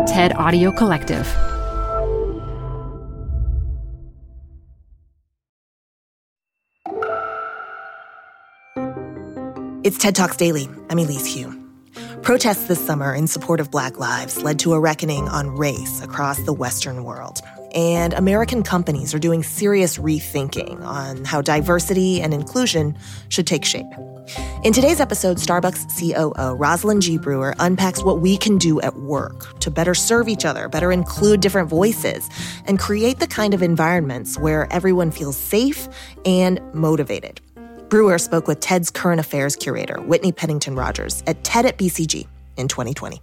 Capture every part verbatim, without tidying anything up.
TED Audio Collective. It's TED Talks Daily. I'm Elise Hu. Protests this summer in support of Black lives led to a reckoning on race across the Western world. And American companies are doing serious rethinking on how diversity and inclusion should take shape. In today's episode, Starbucks C O O Rosalind G. Brewer unpacks what we can do at work to better serve each other, better include different voices, and create the kind of environments where everyone feels safe and motivated. Brewer spoke with TED's current affairs curator, Whitney Pennington Rogers, at TED at B C G in twenty twenty.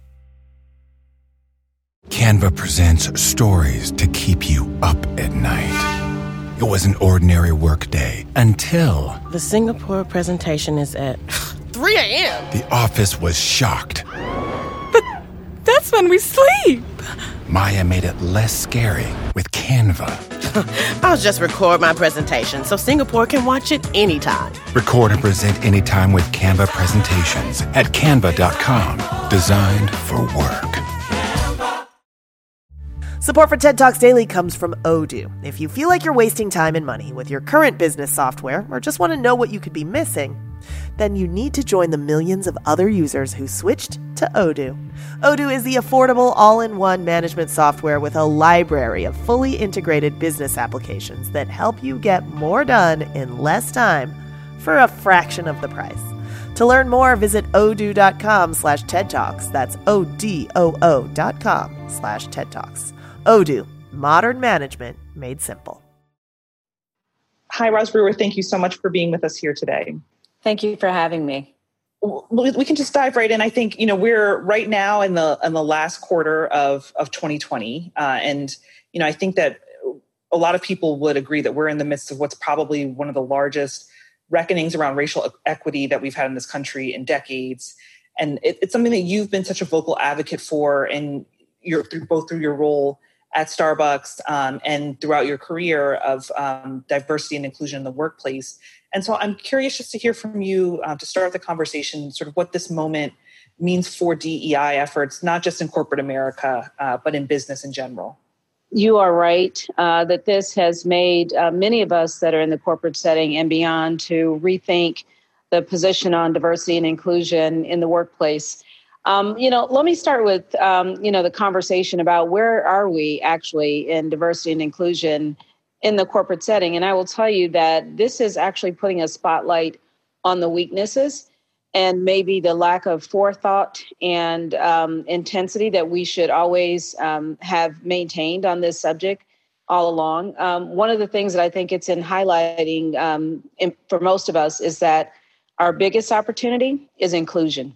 Canva presents stories to keep you up at night. It was an ordinary workday until... The Singapore presentation is at three a.m. The office was shocked. But that's when we sleep. Maya made it less scary with Canva. I'll just record my presentation so Singapore can watch it anytime. Record and present anytime with Canva presentations at canva dot com. Designed for work. Support for TED Talks Daily comes from Odoo. If you feel like you're wasting time and money with your current business software or just want to know what you could be missing, then you need to join the millions of other users who switched to Odoo. Odoo is the affordable all-in-one management software with a library of fully integrated business applications that help you get more done in less time for a fraction of the price. To learn more, visit odoo.com slash TED Talks. That's O-D-O-O dot com slash TED Talks. Odoo, modern management made simple. Hi, Roz Brewer. Thank you so much for being with us here today. Thank you for having me. We can just dive right in. I think, you know, we're right now in the in the last quarter of, of twenty twenty. Uh, and, you know, I think that a lot of people would agree that we're in the midst of what's probably one of the largest reckonings around racial equity that we've had in this country in decades. And it, it's something that you've been such a vocal advocate for, and you're through, both through your role at Starbucks um, and throughout your career of um, diversity and inclusion in the workplace. And so I'm curious just to hear from you uh, to start the conversation, sort of what this moment means for D E I efforts, not just in corporate America, uh, but in business in general. You are right uh, that this has made uh, many of us that are in the corporate setting and beyond to rethink the position on diversity and inclusion in the workplace. Um, you know, let me start with, um, you know, the conversation about where are we actually in diversity and inclusion in the corporate setting. And I will tell you that this is actually putting a spotlight on the weaknesses and maybe the lack of forethought and um, intensity that we should always um, have maintained on this subject all along. Um, one of the things that I think it's in highlighting um, in, for most of us is that our biggest opportunity is inclusion.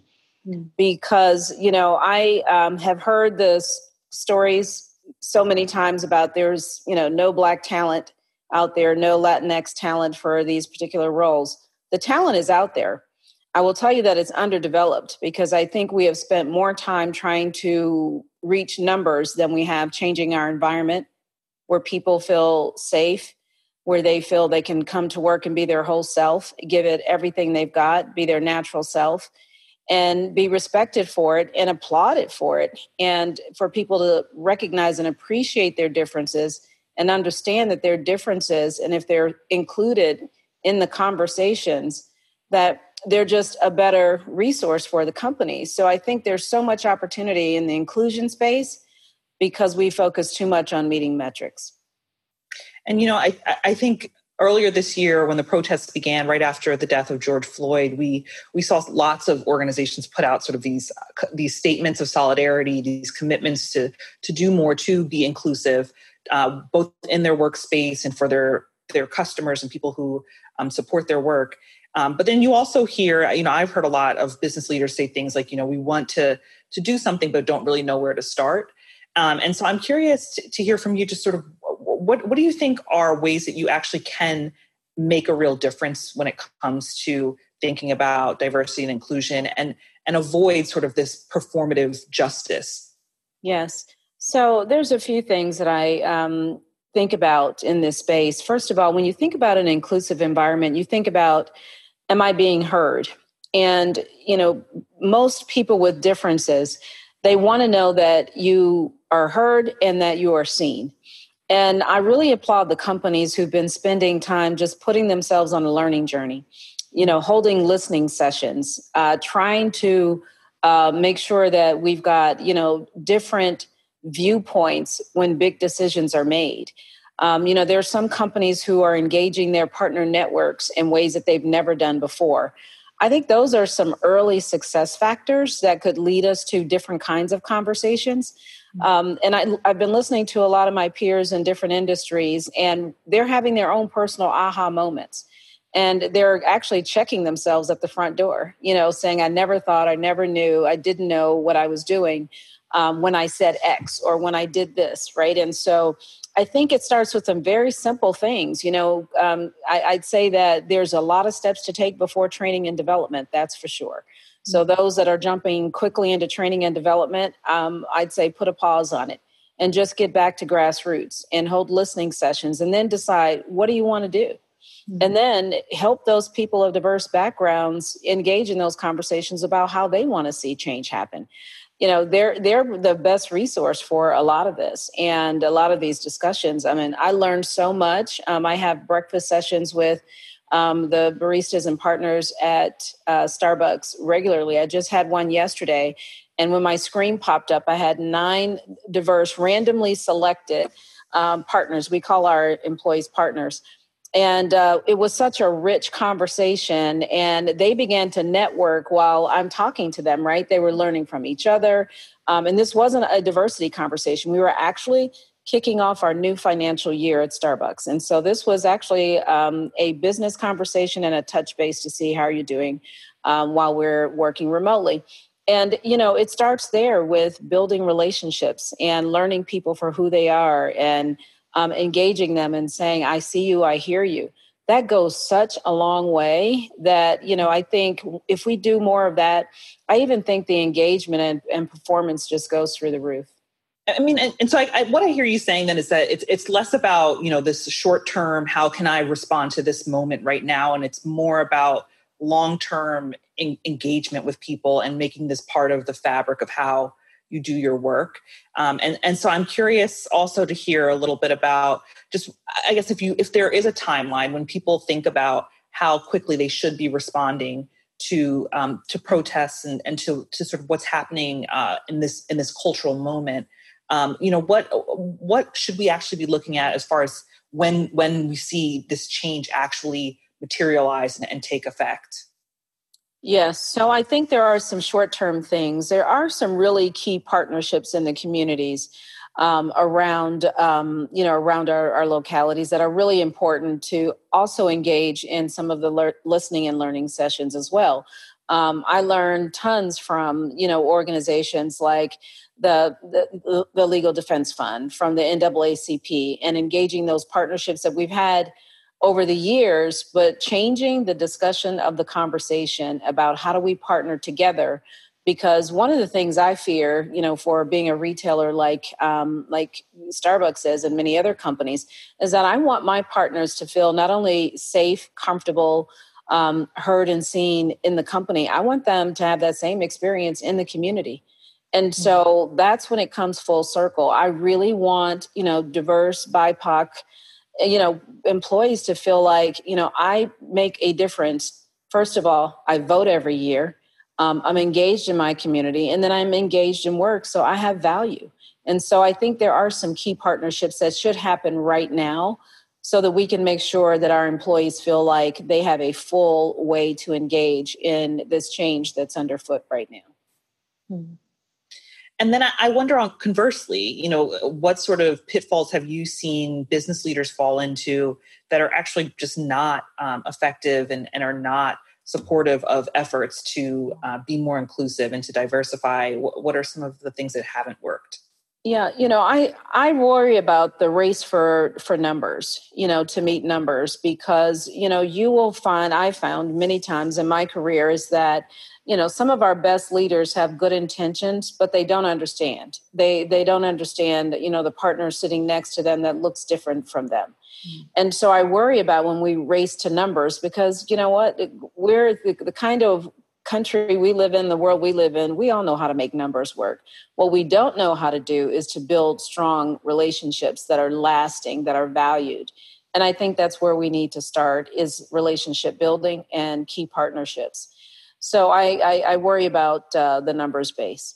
Because, you know, I um, have heard the s- stories so many times about there's, you know, no Black talent out there, no Latinx talent for these particular roles. The talent is out there. I will tell you that it's underdeveloped because I think we have spent more time trying to reach numbers than we have changing our environment where people feel safe, where they feel they can come to work and be their whole self, give it everything they've got, be their natural self, and be respected for it and applauded for it. And for people to recognize and appreciate their differences and understand that their differences, and if they're included in the conversations, that they're just a better resource for the company. So I think there's so much opportunity in the inclusion space because we focus too much on meeting metrics. And, you know, I, I think earlier this year, when the protests began, right after the death of George Floyd, we we saw lots of organizations put out sort of these these statements of solidarity, these commitments to to do more, to be inclusive, uh, both in their workspace and for their their customers and people who um, support their work. Um, but then you also hear, you know, I've heard a lot of business leaders say things like, you know, we want to to do something, but don't really know where to start. Um, and so I'm curious to, to hear from you, just sort of what what do you think are ways that you actually can make a real difference when it comes to thinking about diversity and inclusion and, and avoid sort of this performative justice? Yes. So there's a few things that I um, think about in this space. First of all, when you think about an inclusive environment, you think about, am I being heard? And, you know, most people with differences, they want to know that you are heard and that you are seen. And I really applaud the companies who've been spending time just putting themselves on a learning journey, you know, holding listening sessions, uh, trying to uh, make sure that we've got, you know, different viewpoints when big decisions are made. Um, you know, there are some companies who are engaging their partner networks in ways that they've never done before. I think those are some early success factors that could lead us to different kinds of conversations. Um, and I, I've been listening to a lot of my peers in different industries, and they're having their own personal aha moments. And they're actually checking themselves at the front door, you know, saying, I never thought, I never knew, I didn't know what I was doing um, when I said X or when I did this, right? And so I think it starts with some very simple things. You know, um, I, I'd say that there's a lot of steps to take before training and development, that's for sure. So those that are jumping quickly into training and development, um, I'd say put a pause on it and just get back to grassroots and hold listening sessions and then decide, what do you want to do? Mm-hmm. And then help those people of diverse backgrounds engage in those conversations about how they want to see change happen. You know, they're they're the best resource for a lot of this and a lot of these discussions. I mean, I learned so much. Um, I have breakfast sessions with Um, the baristas and partners at uh, Starbucks regularly. I just had one yesterday. And when my screen popped up, I had nine diverse, randomly selected um, partners. We call our employees partners. And uh, it was such a rich conversation. And they began to network while I'm talking to them, right? They were learning from each other. Um, and this wasn't a diversity conversation. We were actually kicking off our new financial year at Starbucks. And so this was actually um, a business conversation and a touch base to see how you're doing um, while we're working remotely. And, you know, it starts there with building relationships and learning people for who they are and um, engaging them and saying, I see you, I hear you. That goes such a long way that, you know, I think if we do more of that, I even think the engagement and, and performance just goes through the roof. I mean, and, and so I, I, what I hear you saying then is that it's it's less about, you know, this short term, how can I respond to this moment right now? And it's more about long-term en- engagement with people and making this part of the fabric of how you do your work. Um, and, and so I'm curious also to hear a little bit about just, I guess, if you if there is a timeline when people think about how quickly they should be responding to um, to protests and, and to, to sort of what's happening uh, in this in this cultural moment. Um, you know, what what should we actually be looking at as far as when when we see this change actually materialize and, and take effect? Yes. So I think there are some short-term things. There are some really key partnerships in the communities um, around, um, you know, around our, our localities that are really important to also engage in some of the le- listening and learning sessions as well. Um, I learned tons from, you know, organizations like the, the the Legal Defense Fund, from the N double A C P, and engaging those partnerships that we've had over the years, but changing the discussion of the conversation about how do we partner together. Because one of the things I fear, you know, for being a retailer like um, like Starbucks is and many other companies, is that I want my partners to feel not only safe, comfortable, um, heard and seen in the company. I want them to have that same experience in the community. And so that's when it comes full circle. I really want, you know, diverse, B I P O C, you know, employees to feel like, you know, I make a difference. First of all, I vote every year. Um, I'm engaged in my community, and then I'm engaged in work. So I have value. And so I think there are some key partnerships that should happen right now so that we can make sure that our employees feel like they have a full way to engage in this change that's underfoot right now. Hmm. And then I wonder, on conversely, you know, what sort of pitfalls have you seen business leaders fall into that are actually just not um, effective and, and are not supportive of efforts to uh, be more inclusive and to diversify? What are some of the things that haven't worked? Yeah, you know, I, I worry about the race for, for numbers, you know, to meet numbers, because, you know, you will find, I found many times in my career is that, you know, some of our best leaders have good intentions, but they don't understand. They they don't understand, you know, the partner sitting next to them that looks different from them. Mm-hmm. And so I worry about when we race to numbers, because, you know what, we're the, the kind of country we live in, the world we live in, we all know how to make numbers work. What we don't know how to do is to build strong relationships that are lasting, that are valued. And I think that's where we need to start, is relationship building and key partnerships. So I, I, I worry about uh, the numbers base.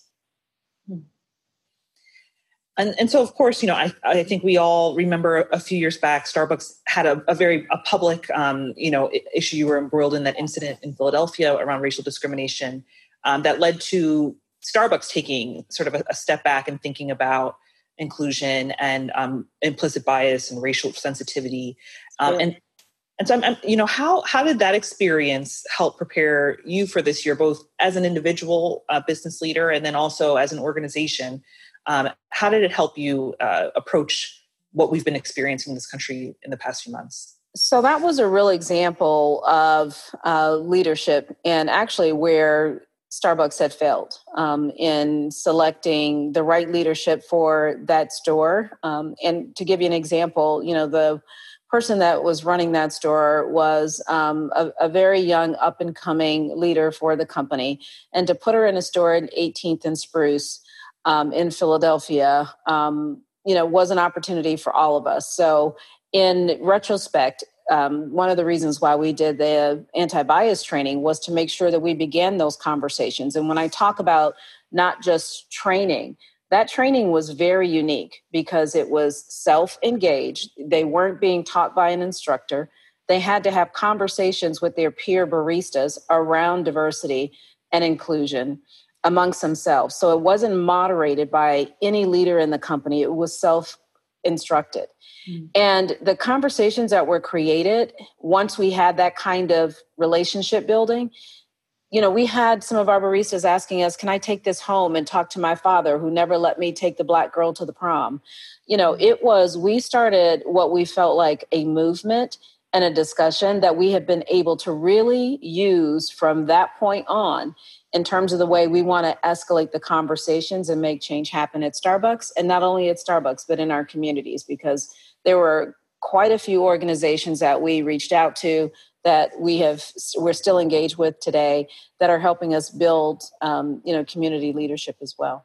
And, and so, of course, you know, I, I think we all remember a few years back, Starbucks had a, a very a public, um, you know, issue. You were embroiled in that incident in Philadelphia around racial discrimination um, that led to Starbucks taking sort of a, a step back and thinking about inclusion and um, implicit bias and racial sensitivity. Um, and and so, I'm, I'm, you know, how how did that experience help prepare you for this year, both as an individual uh, business leader and then also as an organization? Um, how did it help you uh, approach what we've been experiencing in this country in the past few months? So that was a real example of uh, leadership, and actually where Starbucks had failed um, in selecting the right leadership for that store. Um, and to give you an example, you know, the person that was running that store was um, a, a very young, up-and-coming leader for the company. And to put her in a store at eighteenth and Spruce Um, in Philadelphia, um, you know, was an opportunity for all of us. So in retrospect, um, one of the reasons why we did the anti-bias training was to make sure that we began those conversations. And when I talk about not just training, that training was very unique because it was self-engaged. They weren't being taught by an instructor. They had to have conversations with their peer baristas around diversity and inclusion amongst themselves. So it wasn't moderated by any leader in the company. It was self-instructed. Mm. And the conversations that were created, once we had that kind of relationship building, you know, we had some of our baristas asking us, can I take this home and talk to my father who never let me take the black girl to the prom? You know, it was, we started what we felt like a movement and a discussion that we have been able to really use from that point on in terms of the way we want to escalate the conversations and make change happen at Starbucks, and not only at Starbucks, but in our communities, because there were quite a few organizations that we reached out to that we have, we're still engaged with today that are helping us build, um, you know, community leadership as well.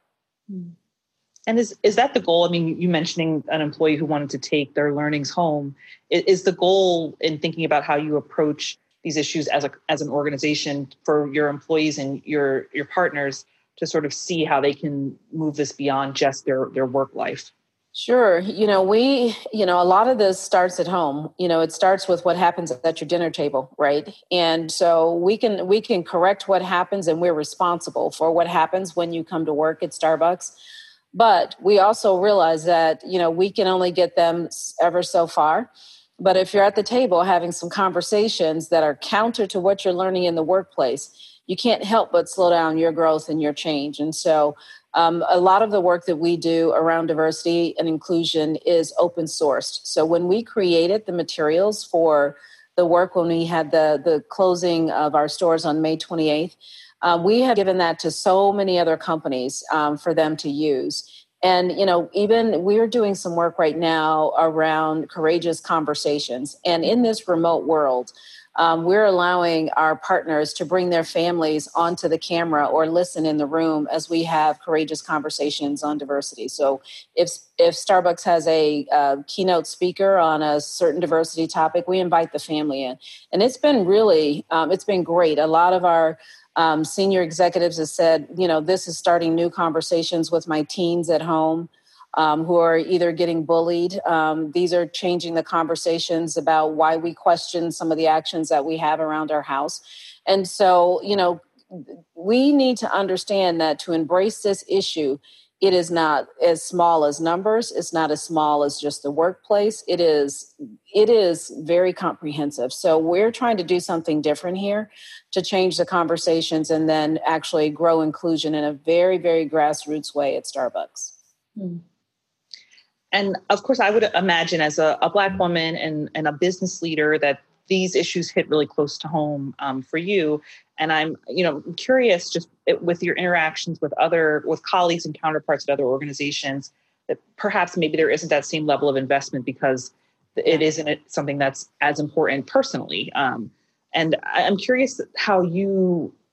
And is, is that the goal? I mean, you mentioning an employee who wanted to take their learnings home. Is the goal in thinking about how you approach these issues as a as an organization for your employees and your your partners to sort of see how they can move this beyond just their their work life? Sure. You know, we, you know, a lot of this starts at home. You know, it starts with what happens at your dinner table, right? And so we can we can correct what happens, and we're responsible for what happens when you come to work at Starbucks. But we also realize that, you know, we can only get them ever so far. But if you're at the table having some conversations that are counter to what you're learning in the workplace, you can't help but slow down your growth and your change. And so um, a lot of the work that we do around diversity and inclusion is open sourced. So when we created the materials for the work, when we had the, the closing of our stores on May twenty-eighth, uh, we have given that to so many other companies um, for them to use. And, you know, even we're doing some work right now around courageous conversations. And in this remote world, um, we're allowing our partners to bring their families onto the camera or listen in the room as we have courageous conversations on diversity. So if if Starbucks has a uh, keynote speaker on a certain diversity topic, we invite the family in. And it's been really, um, it's been great. A lot of our Um, senior executives have said, you know, this is starting new conversations with my teens at home um, who are either getting bullied. Um, these are changing the conversations about why we question some of the actions that we have around our house. And so, you know, we need to understand that to embrace this issue, it is not as small as numbers. It's not as small as just the workplace. It is, it is very comprehensive. So we're trying to do something different here to change the conversations and then actually grow inclusion in a very, very grassroots way at Starbucks. Hmm. And of course, I would imagine as a, a Black woman and, and a business leader that these issues hit really close to home um, for you. And I'm, you know, curious just with your interactions with other, with colleagues and counterparts at other organizations, that perhaps maybe there isn't that same level of investment because it isn't something that's as important personally. Um, and I'm curious how you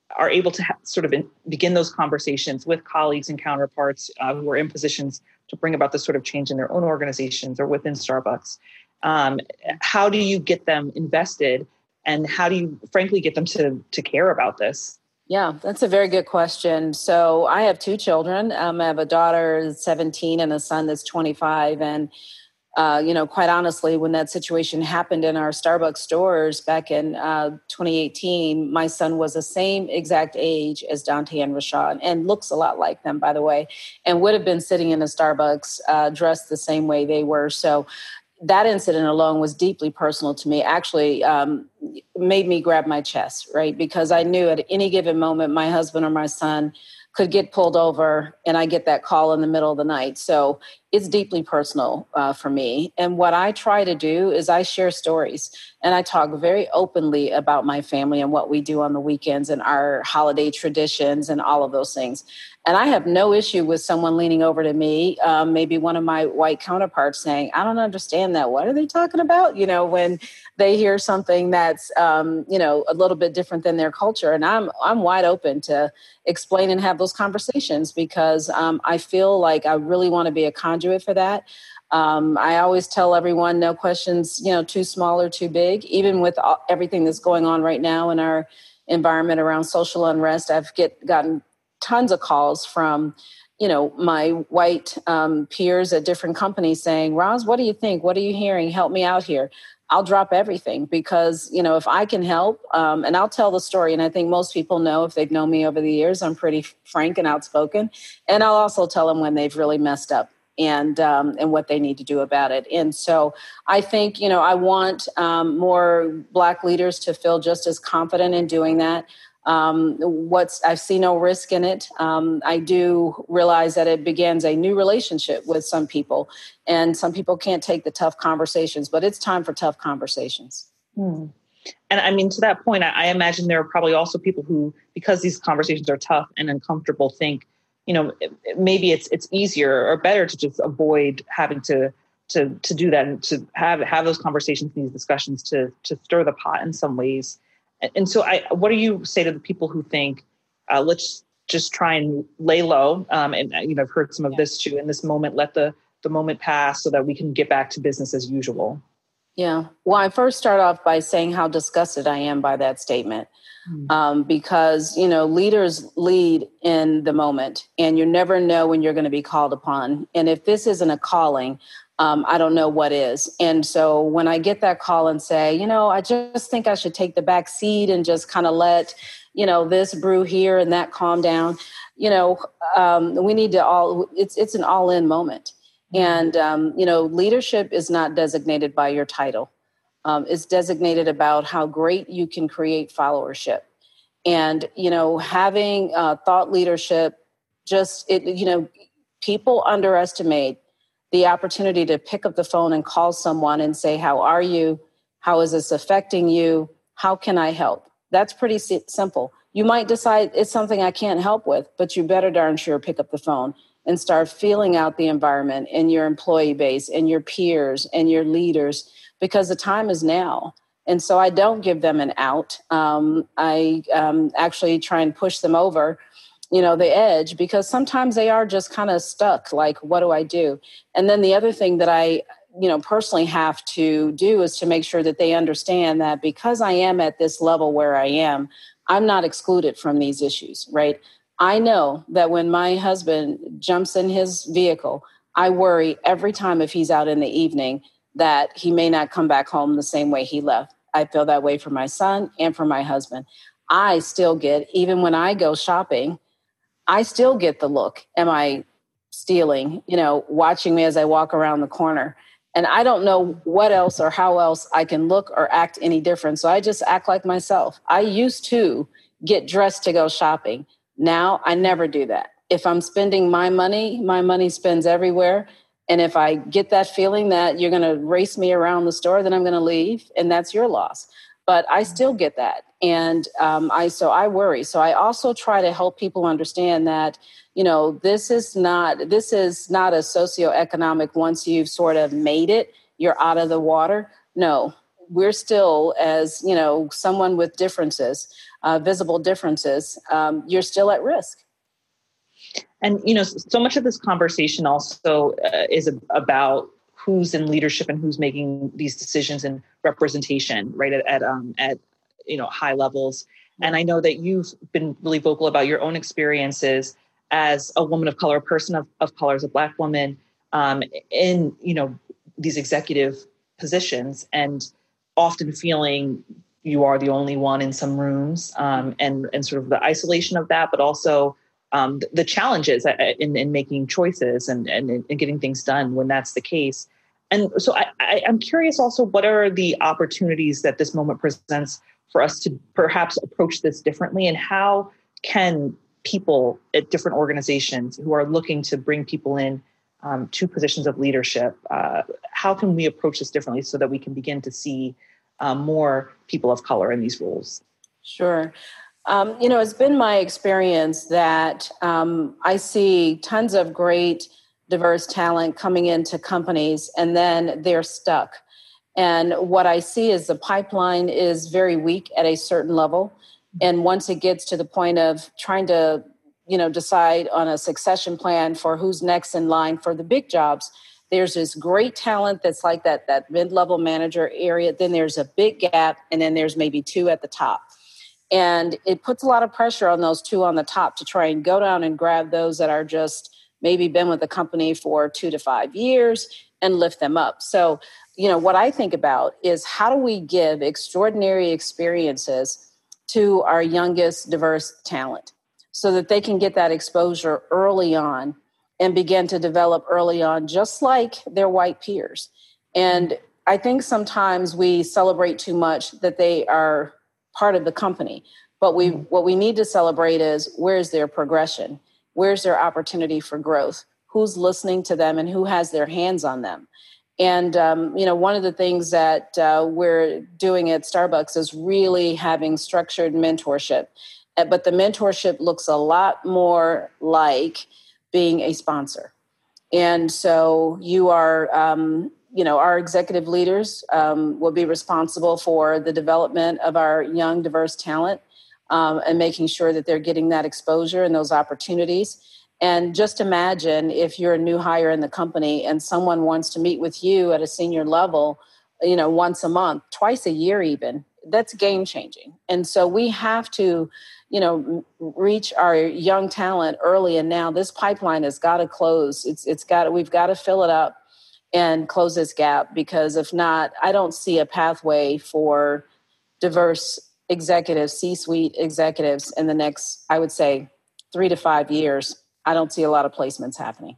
are able to ha- sort of in, begin those conversations with colleagues and counterparts uh, who are in positions to bring about this sort of change in their own organizations or within Starbucks. Um, how do you get them invested, and how do you, frankly, get them to to care about this? Yeah, that's a very good question. So I have two children. Um, I have a daughter that's seventeen and a son that's twenty-five. And, uh, you know, quite honestly, when that situation happened in our Starbucks stores back in uh, twenty eighteen, my son was the same exact age as Dante and Rashad, and looks a lot like them, by the way, and would have been sitting in a Starbucks uh, dressed the same way they were. So that incident alone was deeply personal to me. Actually, um, made me grab my chest, right? Because I knew at any given moment, my husband or my son could get pulled over, and I get that call in the middle of the night. So it's deeply personal uh, for me. And what I try to do is I share stories, and I talk very openly about my family and what we do on the weekends and our holiday traditions and all of those things. And I have no issue with someone leaning over to me, um, maybe one of my white counterparts saying, I don't understand that. What are they talking about? You know, when they hear something that's, um, you know, a little bit different than their culture. And I'm I'm wide open to explain and have those conversations, because um, I feel like I really want to be a conduit for that. Um, I always tell everyone, no questions, you know, too small or too big. Even with all, everything that's going on right now in our environment around social unrest, I've get gotten tons of calls from, you know, my white um, peers at different companies saying, Roz, what do you think? What are you hearing? Help me out here. I'll drop everything, because, you know, if I can help, um, and I'll tell the story. And I think most people know, if they've known me over the years, I'm pretty frank and outspoken. And I'll also tell them when they've really messed up and um, and what they need to do about it. And so I think, you know, I want um, more Black leaders to feel just as confident in doing that. Um, what's I see no risk in it. Um, I do realize that it begins a new relationship with some people, and some people can't take the tough conversations, but it's time for tough conversations. Hmm. And I mean, to that point, I, I imagine there are probably also people who, because these conversations are tough and uncomfortable, think, you know, maybe it's it's easier or better to just avoid having to to to do that, and to have have those conversations, these discussions, to to stir the pot in some ways. And so I, what do you say to the people who think, uh, let's just try and lay low? Um, and, you know, I've heard some of yeah. this too, in this moment, let the, the moment pass so that we can get back to business as usual. Yeah. Well, I first start off by saying how disgusted I am by that statement. Mm-hmm. Um, because, you know, leaders lead in the moment, and you never know when you're going to be called upon. And if this isn't a calling, Um, I don't know what is. And so when I get that call and say, you know, I just think I should take the back seat and just kind of let, you know, this brew here and that calm down, you know, um, we need to all, it's, it's an all in moment. And, um, you know, leadership is not designated by your title. Um, it's designated about how great you can create followership. And, you know, having uh, thought leadership, just, it, you know, people underestimate the opportunity to pick up the phone and call someone and say, how are you? How is this affecting you? How can I help? That's pretty si- simple. You might decide it's something I can't help with, but you better darn sure pick up the phone and start feeling out the environment and your employee base and your peers and your leaders, because the time is now. And so I don't give them an out. Um, I um, actually try and push them over, you know, the edge, because sometimes they are just kind of stuck. Like, what do I do? And then the other thing that I, you know, personally have to do is to make sure that they understand that because I am at this level where I am, I'm not excluded from these issues, right? I know that when my husband jumps in his vehicle, I worry every time if he's out in the evening that he may not come back home the same way he left. I feel that way for my son and for my husband. I still get, even when I go shopping, I still get the look. Am I stealing? You know, watching me as I walk around the corner. And I don't know what else or how else I can look or act any different. So I just act like myself. I used to get dressed to go shopping. Now I never do that. If I'm spending my money, my money spends everywhere. And if I get that feeling that you're going to race me around the store, then I'm going to leave. And that's your loss. But I still get that. And um, I so I worry. So I also try to help people understand that, you know, this is not this is not a socioeconomic, once you've sort of made it, you're out of the water. No, we're still, as, you know, someone with differences, uh, visible differences, um, you're still at risk. And, you know, so much of this conversation also uh, is about who's in leadership and who's making these decisions and representation, right, at, at, um, at you know, high levels. And I know that you've been really vocal about your own experiences as a woman of color, a person of, of color, as a Black woman, um, in, you know, these executive positions, and often feeling you are the only one in some rooms, um, and, and sort of the isolation of that, but also um, the, the challenges in, in making choices and, and, and getting things done when that's the case. And so I, I, I'm curious also, what are the opportunities that this moment presents for us to perhaps approach this differently? And how can people at different organizations who are looking to bring people in um, to positions of leadership, uh, how can we approach this differently so that we can begin to see um, more people of color in these roles? Sure. Um, you know, it's been my experience that um, I see tons of great diverse talent coming into companies, and then they're stuck. And what I see is the pipeline is very weak at a certain level. And once it gets to the point of trying to, you know, decide on a succession plan for who's next in line for the big jobs, there's this great talent that's like that, that mid-level manager area. Then there's a big gap, and then there's maybe two at the top. And it puts a lot of pressure on those two on the top to try and go down and grab those that are just maybe been with the company for two to five years and lift them up. So, you know, what I think about is, how do we give extraordinary experiences to our youngest diverse talent so that they can get that exposure early on and begin to develop early on, just like their white peers. And I think sometimes we celebrate too much that they are part of the company. But we, what we need to celebrate is, where's their progression? Where's their opportunity for growth? Who's listening to them and who has their hands on them? And, um, you know, one of the things that uh, we're doing at Starbucks is really having structured mentorship. Uh, but the mentorship looks a lot more like being a sponsor. And so you are, um, you know, our executive leaders um, will be responsible for the development of our young, diverse talent, um, and making sure that they're getting that exposure and those opportunities. And just imagine if you're a new hire in the company and someone wants to meet with you at a senior level, you know, once a month, twice a year even, that's game changing. And so we have to, you know, reach our young talent early. And now this pipeline has got to close. It's it's got to, we've got to fill it up and close this gap, because if not, I don't see a pathway for diverse executives, C-suite executives in the next, I would say, three to five years. I don't see a lot of placements happening.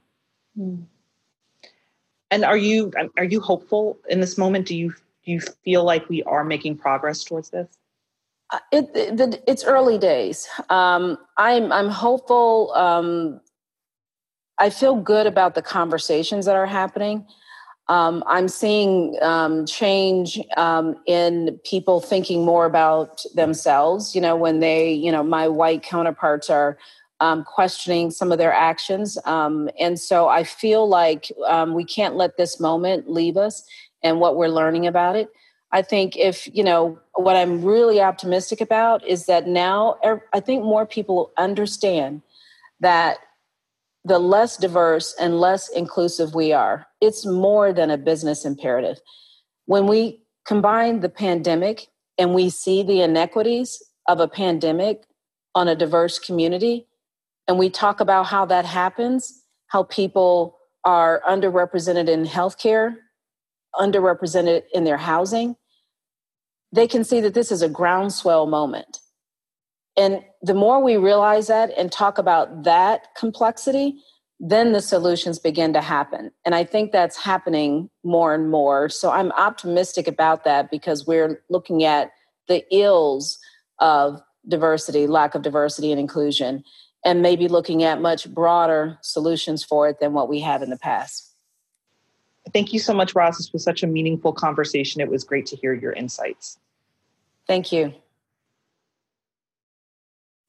And are you are you hopeful in this moment? Do you do you feel like we are making progress towards this? Uh, it, it, it's early days. Um, I'm I'm hopeful. Um, I feel good about the conversations that are happening. Um, I'm seeing um, change um, in people thinking more about themselves. You know, when they, you know, my white counterparts are um, questioning some of their actions. Um, and so I feel like um, we can't let this moment leave us and what we're learning about it. I think if, you know, what I'm really optimistic about is that now I think more people understand that the less diverse and less inclusive we are, it's more than a business imperative. When we combine the pandemic and we see the inequities of a pandemic on a diverse community, and we talk about how that happens, how people are underrepresented in healthcare, underrepresented in their housing, they can see that this is a groundswell moment. And the more we realize that and talk about that complexity, then the solutions begin to happen. And I think that's happening more and more. So I'm optimistic about that, because we're looking at the ills of diversity, lack of diversity and inclusion, and maybe looking at much broader solutions for it than what we have in the past. Thank you so much, Roz. This was such a meaningful conversation. It was great to hear your insights. Thank you.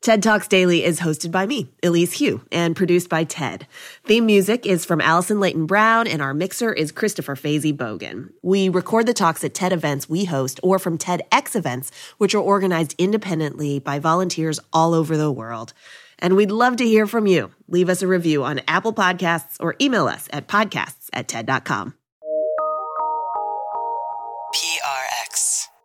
TED Talks Daily is hosted by me, Elise Hu, and produced by TED. Theme music is from Allison Leighton Brown, and our mixer is Christopher Fazy Bogan. We record the talks at TED events we host or from TEDx events, which are organized independently by volunteers all over the world. And we'd love to hear from you. Leave us a review on Apple Podcasts or email us at podcasts at TED dot com. P R X.